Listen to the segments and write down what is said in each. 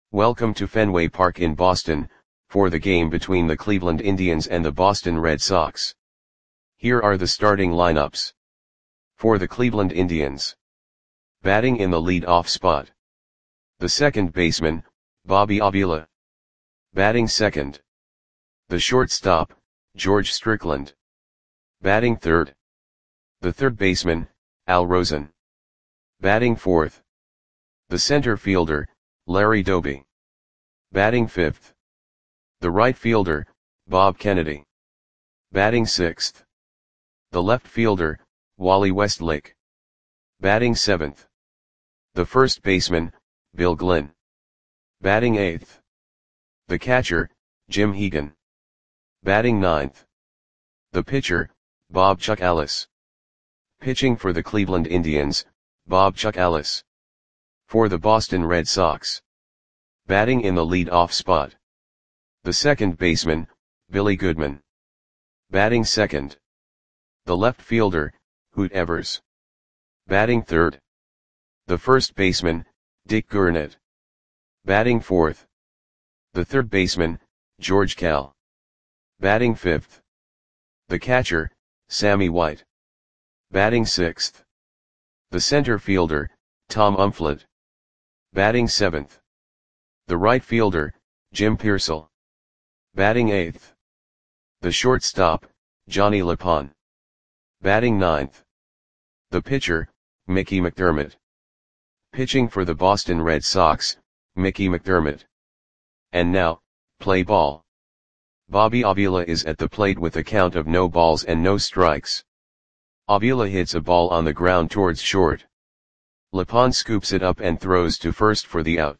Welcome to Fenway Park in Boston, for the game between the Cleveland Indians and the Boston Red Sox. Here are the starting lineups. For the Cleveland Indians. Batting in the lead-off spot. The second baseman, Bobby Avila. Batting second. The shortstop, George Strickland. Batting third. The third baseman, Al Rosen. Batting fourth. The center fielder, Larry Doby. Batting fifth. The right fielder, Bob Kennedy. Batting sixth. The left fielder, Wally Westlake. Batting seventh. The first baseman, Bill Glynn. Batting eighth. The catcher, Jim Hegan. Batting ninth. The pitcher, Bob Chuck Ellis. Pitching for the Cleveland Indians, Bob Chuck Ellis. For the Boston Red Sox. Batting in the lead-off spot. The second baseman, Billy Goodman. Batting second. The left fielder, Hoot Evers. Batting third. The first baseman, Dick Gurnett. Batting fourth. The third baseman, George Kell. Batting fifth. The catcher, Sammy White. Batting sixth. The center fielder, Tom Umflett. Batting seventh. The right fielder, Jim Pearsall. Batting eighth. The shortstop, Johnny LePon. Batting ninth. The pitcher, Mickey McDermott. Pitching for the Boston Red Sox, Mickey McDermott. And now, play ball. Bobby Avila is at the plate with a count of no balls and no strikes. Avila hits a ball on the ground towards short. LePon scoops it up and throws to first for the out.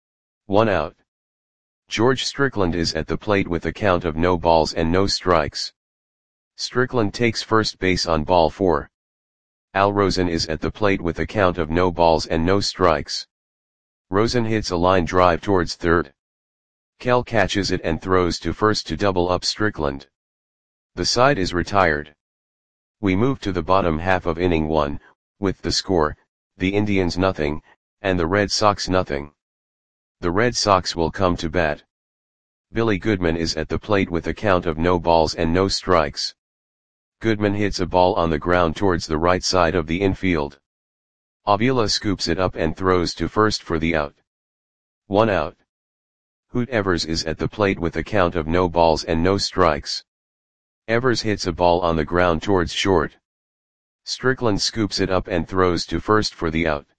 1 out. George Strickland is at the plate with a count of no balls and no strikes. Strickland takes first base on ball 4. Al Rosen is at the plate with a count of no balls and no strikes. Rosen hits a line drive towards third. Kell catches it and throws to first to double up Strickland. The side is retired. We move to the bottom half of inning 1, with the score, the Indians nothing, and the Red Sox nothing. The Red Sox will come to bat. Billy Goodman is at the plate with a count of no balls and no strikes. Goodman hits a ball on the ground towards the right side of the infield. Avila scoops it up and throws to first for the out. 1 out. Hoot Evers is at the plate with a count of no balls and no strikes. Evers hits a ball on the ground towards short. Strickland scoops it up and throws to first for the out.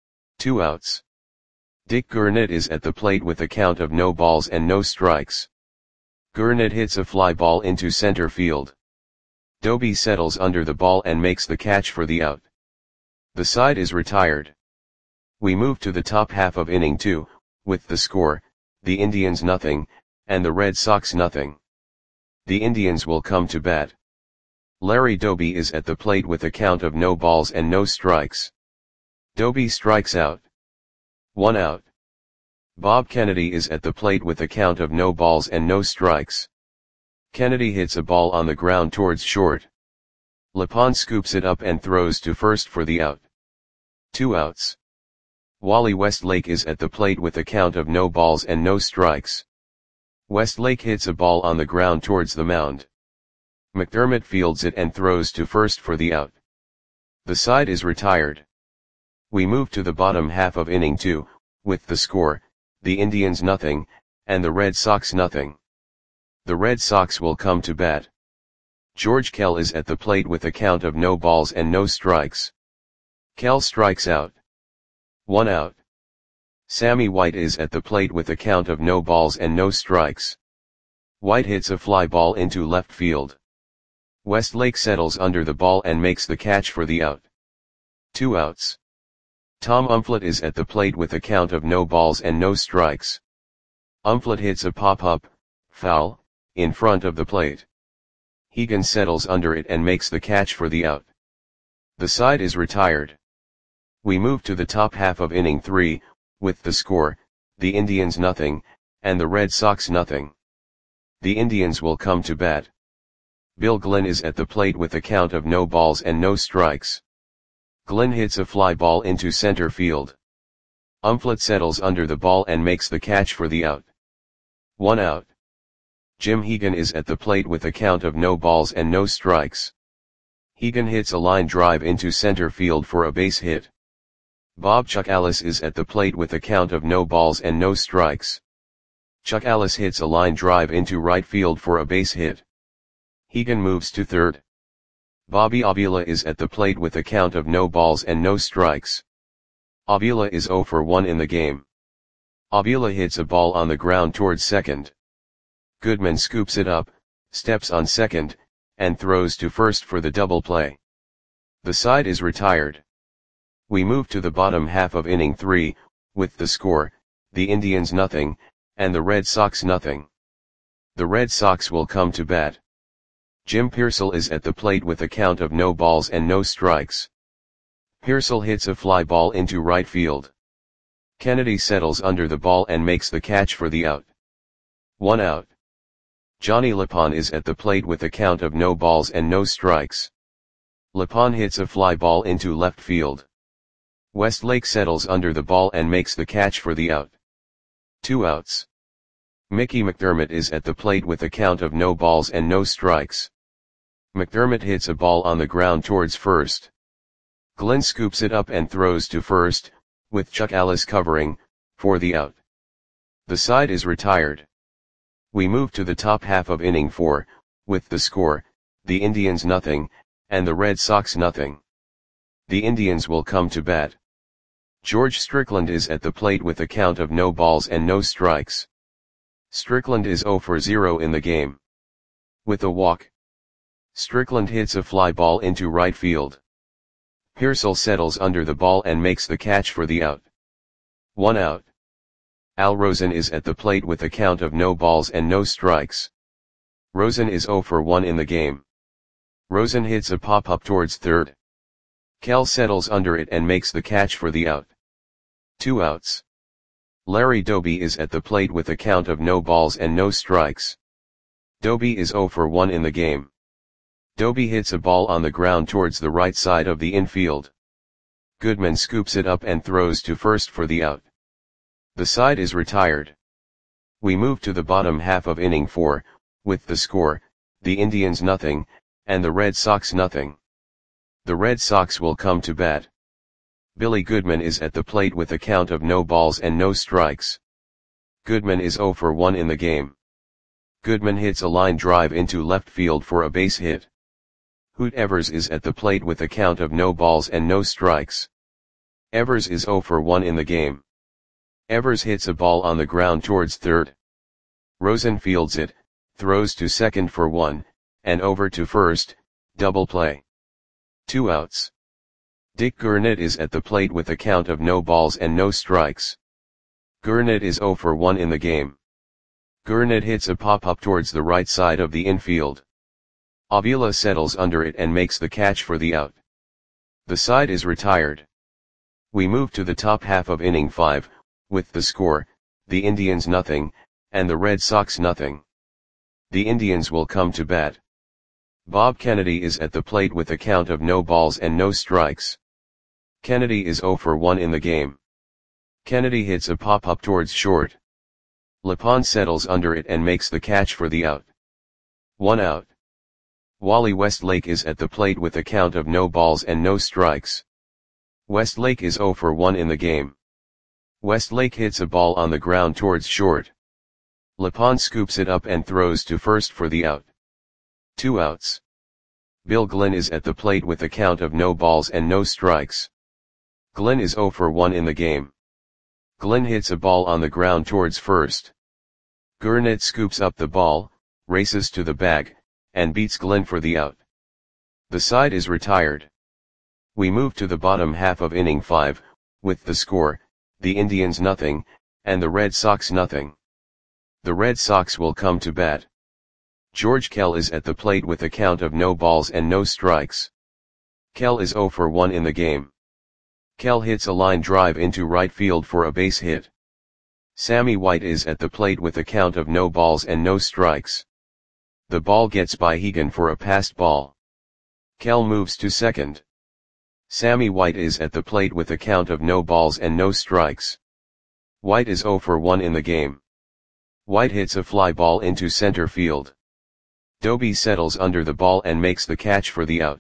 2 outs. Dick Gurnett is at the plate with a count of no balls and no strikes. Gurnett hits a fly ball into center field. Doby settles under the ball and makes the catch for the out. The side is retired. We move to the top half of inning 2, with the score, the Indians nothing, and the Red Sox nothing. The Indians will come to bat. Larry Doby is at the plate with a count of no balls and no strikes. Doby strikes out. 1 out. Bob Kennedy is at the plate with a count of no balls and no strikes. Kennedy hits a ball on the ground towards short. LePon scoops it up and throws to first for the out. 2 outs. Wally Westlake is at the plate with a count of no balls and no strikes. Westlake hits a ball on the ground towards the mound. McDermott fields it and throws to first for the out. The side is retired. We move to the bottom half of inning 2, with the score, the Indians nothing, and the Red Sox nothing. The Red Sox will come to bat. George Kell is at the plate with a count of no balls and no strikes. Kell strikes out. 1 out. Sammy White is at the plate with a count of no balls and no strikes. White hits a fly ball into left field. Westlake settles under the ball and makes the catch for the out. 2 outs. Tom Umflett is at the plate with a count of no balls and no strikes. Umflett hits a pop-up, foul, in front of the plate. Hegan settles under it and makes the catch for the out. The side is retired. We move to the top half of inning 3, with the score, the Indians nothing, and the Red Sox nothing. The Indians will come to bat. Bill Glynn is at the plate with a count of no balls and no strikes. Glynn hits a fly ball into center field. Umflett settles under the ball and makes the catch for the out. 1 out. Jim Hegan is at the plate with a count of no balls and no strikes. Hegan hits a line drive into center field for a base hit. Bob Chuck Alice is at the plate with a count of no balls and no strikes. Chuck Alice hits a line drive into right field for a base hit. Hegan moves to third. Bobby Avila is at the plate with a count of no balls and no strikes. Avila is 0 for 1 in the game. Avila hits a ball on the ground towards second. Goodman scoops it up, steps on second, and throws to first for the double play. The side is retired. We move to the bottom half of inning 3, with the score, the Indians nothing, and the Red Sox nothing. The Red Sox will come to bat. Jim Pearsall is at the plate with a count of no balls and no strikes. Pearsall hits a fly ball into right field. Kennedy settles under the ball and makes the catch for the out. 1 out. Johnny Lapon is at the plate with a count of no balls and no strikes. Lapon hits a fly ball into left field. Westlake settles under the ball and makes the catch for the out. 2 outs. Mickey McDermott is at the plate with a count of no balls and no strikes. McDermott hits a ball on the ground towards first. Glenn scoops it up and throws to first, with Chuck Alice covering, for the out. The side is retired. We move to the top half of inning 4, with the score, the Indians nothing, and the Red Sox nothing. The Indians will come to bat. George Strickland is at the plate with a count of no balls and no strikes. Strickland is 0 for 0 in the game. With a walk, Strickland hits a fly ball into right field. Pearsall settles under the ball and makes the catch for the out. 1 out. Al Rosen is at the plate with a count of no balls and no strikes. Rosen is 0 for 1 in the game. Rosen hits a pop-up towards third. Kell settles under it and makes the catch for the out. 2 outs. Larry Doby is at the plate with a count of no balls and no strikes. Doby is 0 for 1 in the game. Doby hits a ball on the ground towards the right side of the infield. Goodman scoops it up and throws to first for the out. The side is retired. We move to the bottom half of inning 4, with the score, the Indians nothing, and the Red Sox nothing. The Red Sox will come to bat. Billy Goodman is at the plate with a count of no balls and no strikes. Goodman is 0 for 1 in the game. Goodman hits a line drive into left field for a base hit. Hoot Evers is at the plate with a count of no balls and no strikes. Evers is 0 for 1 in the game. Evers hits a ball on the ground towards third. Rosen fields it, throws to second for 1, and over to first, double play. 2 outs. Dick Gurnett is at the plate with a count of no balls and no strikes. Gurnett is 0 for 1 in the game. Gurnett hits a pop-up towards the right side of the infield. Avila settles under it and makes the catch for the out. The side is retired. We move to the top half of inning 5, with the score, the Indians nothing, and the Red Sox nothing. The Indians will come to bat. Bob Kennedy is at the plate with a count of no balls and no strikes. Kennedy is 0 for 1 in the game. Kennedy hits a pop-up towards short. Lapon settles under it and makes the catch for the out. 1 out. Wally Westlake is at the plate with a count of no balls and no strikes. Westlake is 0 for 1 in the game. Westlake hits a ball on the ground towards short. Lapon scoops it up and throws to first for the out. 2 outs. Bill Glenn is at the plate with a count of no balls and no strikes. Glenn is 0 for 1 in the game. Glenn hits a ball on the ground towards first. Gurnett scoops up the ball, races to the bag, and beats Glenn for the out. The side is retired. We move to the bottom half of inning 5, with the score, the Indians nothing, and the Red Sox nothing. The Red Sox will come to bat. George Kell is at the plate with a count of no balls and no strikes. Kell is 0 for 1 in the game. Kell hits a line drive into right field for a base hit. Sammy White is at the plate with a count of no balls and no strikes. The ball gets by Hegan for a passed ball. Kell moves to second. Sammy White is at the plate with a count of no balls and no strikes. White is 0 for 1 in the game. White hits a fly ball into center field. Doby settles under the ball and makes the catch for the out.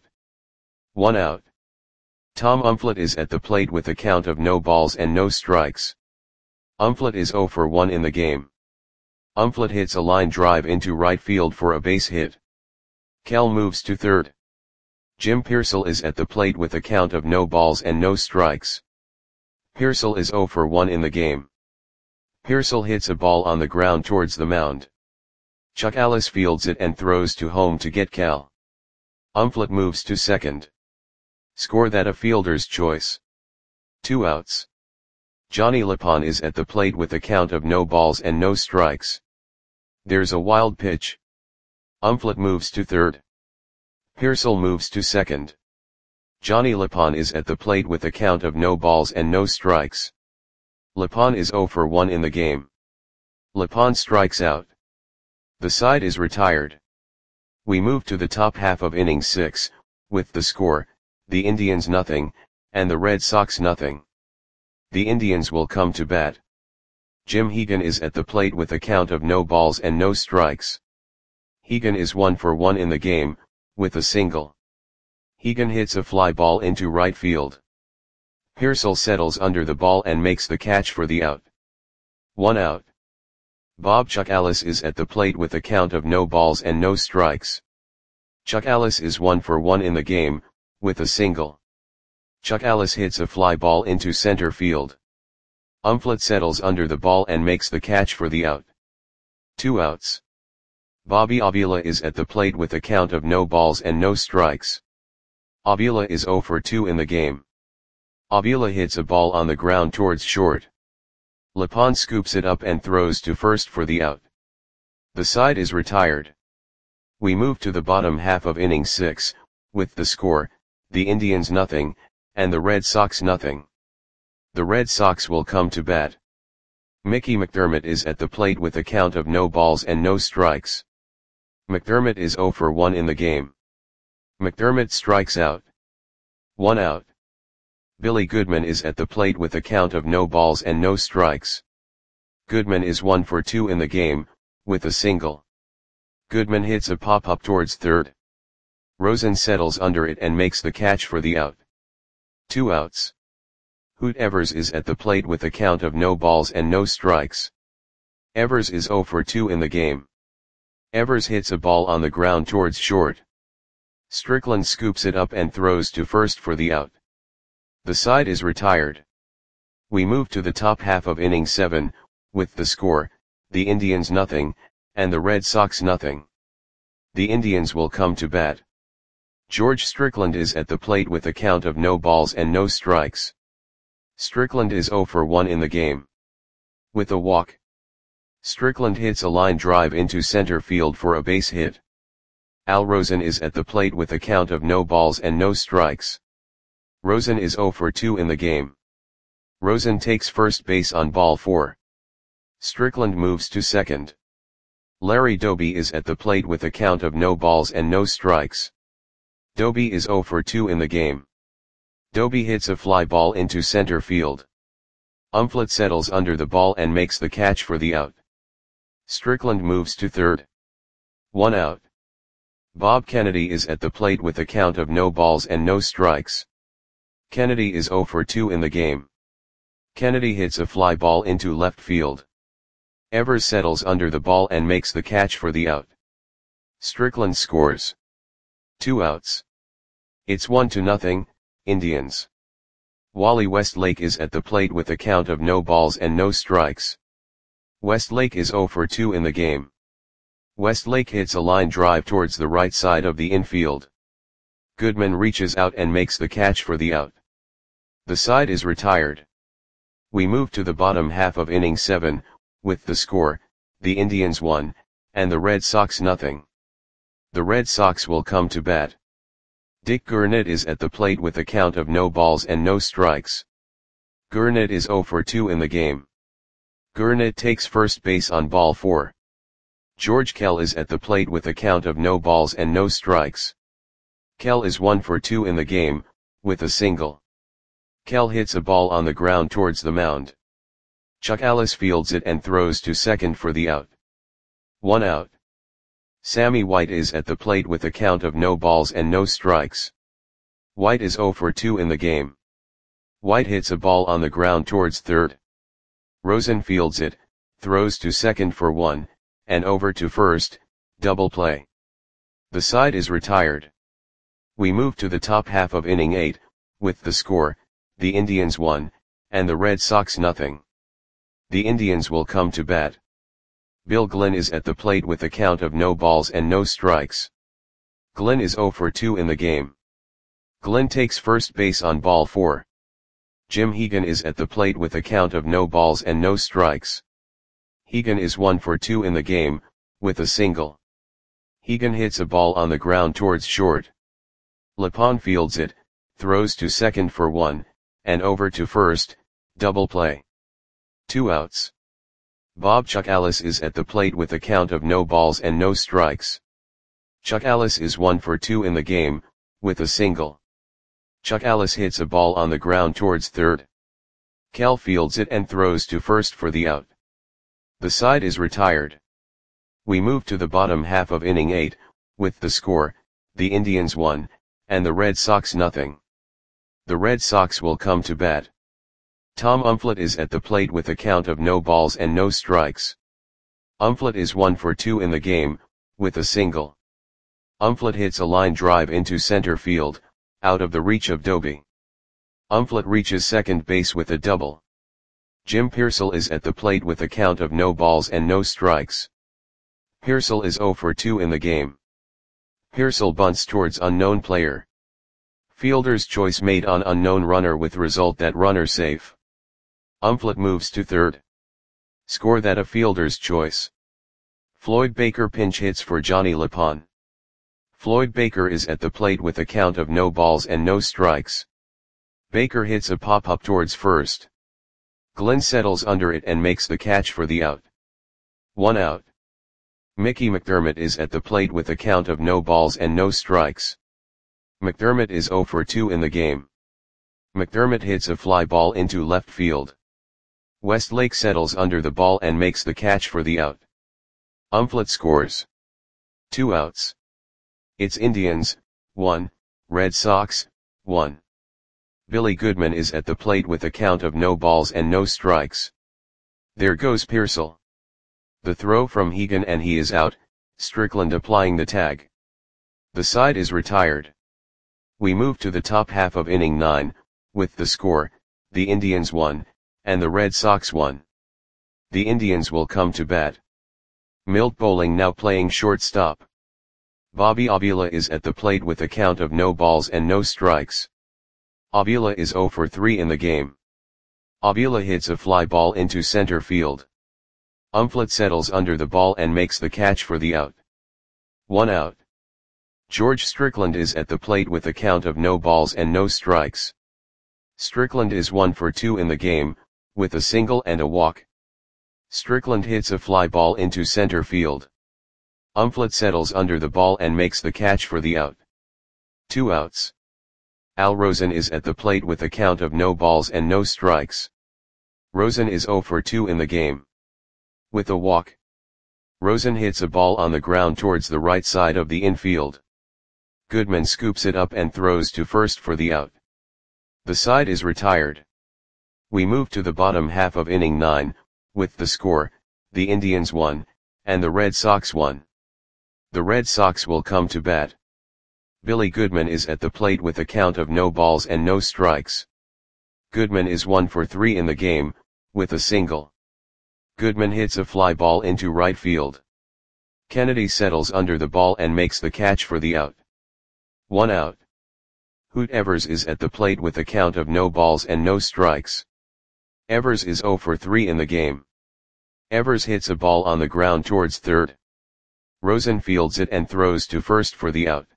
1 out. Tom Umflett is at the plate with a count of no balls and no strikes. Umflett is 0 for 1 in the game. Umflett hits a line drive into right field for a base hit. Kell moves to third. Jim Piersall is at the plate with a count of no balls and no strikes. Piersall is 0 for 1 in the game. Piersall hits a ball on the ground towards the mound. Chuck Alice fields it and throws to home to get Kell. Umflett moves to second. Score that a fielder's choice. 2 outs. Johnny Lapon is at the plate with a count of no balls and no strikes. There's a wild pitch. Umflett moves to third. Piersall moves to second. Johnny Lapon is at the plate with a count of no balls and no strikes. Lapon is 0 for 1 in the game. Lapon strikes out. The side is retired. We move to the top half of inning 6, with the score, the Indians nothing, and the Red Sox nothing. The Indians will come to bat. Jim Hegan is at the plate with a count of no balls and no strikes. Hegan is 1 for 1 in the game, with a single. Hegan hits a fly ball into right field. Piersall settles under the ball and makes the catch for the out. 1 out. Bob Chuck Alice is at the plate with a count of no balls and no strikes. Chuck Alice is 1 for 1 in the game, with a single. Chuck Alice hits a fly ball into center field. Umflett settles under the ball and makes the catch for the out. 2 outs. Bobby Avila is at the plate with a count of no balls and no strikes. Avila is 0 for 2 in the game. Avila hits a ball on the ground towards short. Lapon scoops it up and throws to first for the out. The side is retired. We move to the bottom half of inning 6, with the score, the Indians nothing, and the Red Sox nothing. The Red Sox will come to bat. Mickey McDermott is at the plate with a count of no balls and no strikes. McDermott is 0 for 1 in the game. McDermott strikes out. 1 out. Billy Goodman is at the plate with a count of no balls and no strikes. Goodman is 1 for 2 in the game, with a single. Goodman hits a pop-up towards third. Rosen settles under it and makes the catch for the out. 2 outs. Hoot Evers is at the plate with a count of no balls and no strikes. Evers is 0 for 2 in the game. Evers hits a ball on the ground towards short. Strickland scoops it up and throws to first for the out. The side is retired. We move to the top half of inning 7, with the score, the Indians nothing, and the Red Sox nothing. The Indians will come to bat. George Strickland is at the plate with a count of no balls and no strikes. Strickland is 0 for 1 in the game. With a walk. Strickland hits a line drive into center field for a base hit. Al Rosen is at the plate with a count of no balls and no strikes. Rosen is 0 for 2 in the game. Rosen takes first base on ball 4. Strickland moves to second. Larry Doby is at the plate with a count of no balls and no strikes. Doby is 0 for 2 in the game. Doby hits a fly ball into center field. Umflett settles under the ball and makes the catch for the out. Strickland moves to third. 1 out. Bob Kennedy is at the plate with a count of no balls and no strikes. Kennedy is 0 for 2 in the game. Kennedy hits a fly ball into left field. Evers settles under the ball and makes the catch for the out. Strickland scores. 2 outs. It's 1-0, Indians. Wally Westlake is at the plate with a count of no balls and no strikes. Westlake is 0 for 2 in the game. Westlake hits a line drive towards the right side of the infield. Goodman reaches out and makes the catch for the out. The side is retired. We move to the bottom half of inning 7, with the score, the Indians 1, and the Red Sox nothing. The Red Sox will come to bat. Dick Gurnett is at the plate with a count of no balls and no strikes. Gurnett is 0 for 2 in the game. Gurnett takes first base on ball 4. George Kell is at the plate with a count of no balls and no strikes. Kell is 1 for 2 in the game, with a single. Kell hits a ball on the ground towards the mound. Chuck Ellis fields it and throws to second for the out. 1 out. Sammy White is at the plate with a count of no balls and no strikes. White is 0 for 2 in the game. White hits a ball on the ground towards third. Rosen fields it, throws to second for 1, and over to first, double play. The side is retired. We move to the top half of inning 8, with the score, the Indians 1, and the Red Sox nothing. The Indians will come to bat. Bill Glynn is at the plate with a count of no balls and no strikes. Glynn is 0 for 2 in the game. Glynn takes first base on ball 4. Jim Hegan is at the plate with a count of no balls and no strikes. Hegan is 1 for 2 in the game, with a single. Hegan hits a ball on the ground towards short. Lepond fields it, throws to second for 1, and over to first, double play. 2 outs. Bob Chuck Ellis is at the plate with a count of no balls and no strikes. Chuck Ellis is 1 for 2 in the game, with a single. Chuck Ellis hits a ball on the ground towards third. Cal fields it and throws to first for the out. The side is retired. We move to the bottom half of inning 8, with the score, the Indians 1, and the Red Sox nothing. The Red Sox will come to bat. Tom Umflett is at the plate with a count of no balls and no strikes. Umflett is 1 for 2 in the game, with a single. Umflett hits a line drive into center field, out of the reach of Doby. Umflett reaches second base with a double. Jim Pearsall is at the plate with a count of no balls and no strikes. Pearsall is 0 for 2 in the game. Pearsall bunts towards unknown player. Fielder's choice made on unknown runner with result that runner safe. Umflett moves to third. Score that a fielder's choice. Floyd Baker pinch hits for Johnny Lepond. Floyd Baker is at the plate with a count of no balls and no strikes. Baker hits a pop-up towards first. Glenn settles under it and makes the catch for the out. 1 out. Mickey McDermott is at the plate with a count of no balls and no strikes. McDermott is 0 for 2 in the game. McDermott hits a fly ball into left field. Westlake settles under the ball and makes the catch for the out. Umflett scores. 2 outs. It's Indians, 1, Red Sox, 1. Billy Goodman is at the plate with a count of no balls and no strikes. There goes Pearsall. The throw from Hegan and he is out, Strickland applying the tag. The side is retired. We move to the top half of inning 9, with the score, the Indians 1, and the Red Sox 1. The Indians will come to bat. Milt Bowling now playing shortstop. Bobby Avila is at the plate with a count of no balls and no strikes. Avila is 0 for 3 in the game. Avila hits a fly ball into center field. Umflett settles under the ball and makes the catch for the out. 1 out. George Strickland is at the plate with a count of no balls and no strikes. Strickland is 1 for 2 in the game, with a single and a walk. Strickland hits a fly ball into center field. Umflett settles under the ball and makes the catch for the out. 2 outs. Al Rosen is at the plate with a count of no balls and no strikes. Rosen is 0 for 2 in the game. With a walk. Rosen hits a ball on the ground towards the right side of the infield. Goodman scoops it up and throws to first for the out. The side is retired. We move to the bottom half of inning 9, with the score, the Indians 1, and the Red Sox 1. The Red Sox will come to bat. Billy Goodman is at the plate with a count of no balls and no strikes. Goodman is 1 for 3 in the game, with a single. Goodman hits a fly ball into right field. Kennedy settles under the ball and makes the catch for the out. 1 out. Hoot Evers is at the plate with a count of no balls and no strikes. Evers is 0 for 3 in the game. Evers hits a ball on the ground towards third. Rosen fields it and throws to first for the out.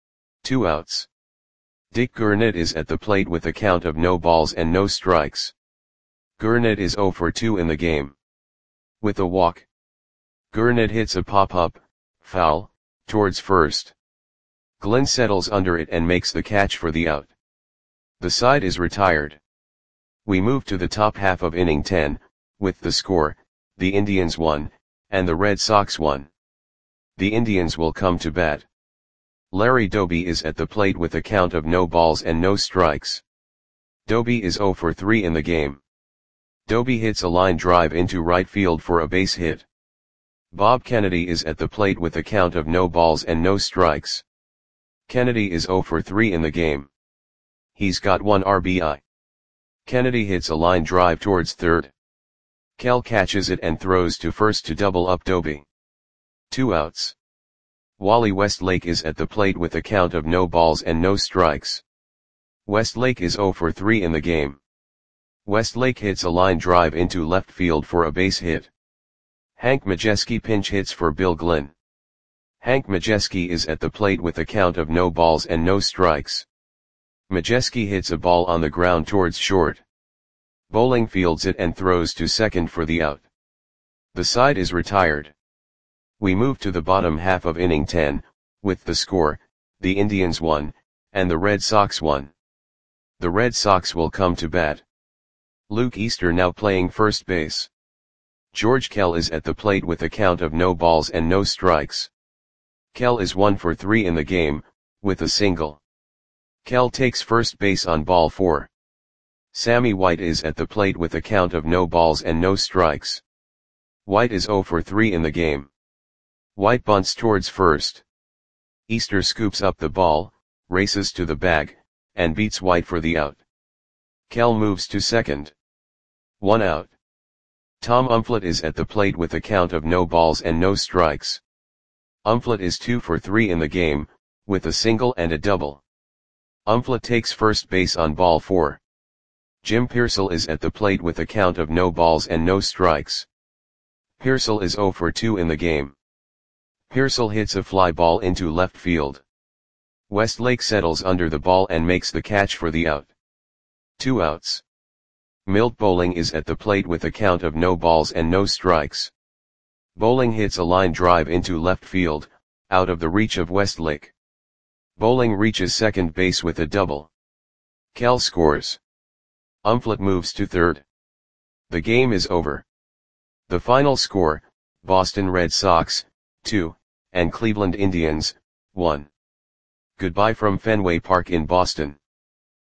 2 outs. Dick Gurnett is at the plate with a count of no balls and no strikes. Gurnett is 0 for 2 in the game. With a walk. Gurnett hits a pop-up, foul, towards first. Glenn settles under it and makes the catch for the out. The side is retired. We move to the top half of inning 10, with the score, the Indians won, and the Red Sox won. The Indians will come to bat. Larry Doby is at the plate with a count of no balls and no strikes. Doby is 0 for 3 in the game. Doby hits a line drive into right field for a base hit. Bob Kennedy is at the plate with a count of no balls and no strikes. Kennedy is 0 for 3 in the game. He's got 1 RBI. Kennedy hits a line drive towards third. Kell catches it and throws to first to double up Doby. 2 outs. Wally Westlake is at the plate with a count of no balls and no strikes. Westlake is 0 for 3 in the game. Westlake hits a line drive into left field for a base hit. Hank Majeski pinch hits for Bill Glynn. Hank Majeski is at the plate with a count of no balls and no strikes. Majeski hits a ball on the ground towards short. Bowling fields it and throws to second for the out. The side is retired. We move to the bottom half of inning 10, with the score, the Indians won, and the Red Sox won. The Red Sox will come to bat. Luke Easter now playing first base. George Kell is at the plate with a count of no balls and no strikes. Kell is 1 for 3 in the game, with a single. Kell takes first base on ball 4. Sammy White is at the plate with a count of no balls and no strikes. White is 0 for 3 in the game. White bunts towards first. Easter scoops up the ball, races to the bag, and beats White for the out. Kell moves to second. 1 out. Tom Umflett is at the plate with a count of no balls and no strikes. Umflett is 2 for 3 in the game, with a single and a double. Umflett takes first base on ball 4. Jim Pearsall is at the plate with a count of no balls and no strikes. Pearsall is 0 for 2 in the game. Pearsall hits a fly ball into left field. Westlake settles under the ball and makes the catch for the out. 2 outs. Milt Bowling is at the plate with a count of no balls and no strikes. Bowling hits a line drive into left field, out of the reach of Westlake. Bowling reaches second base with a double. Kell scores. Umflett moves to third. The game is over. The final score, Boston Red Sox, 2, and Cleveland Indians, 1. Goodbye from Fenway Park in Boston.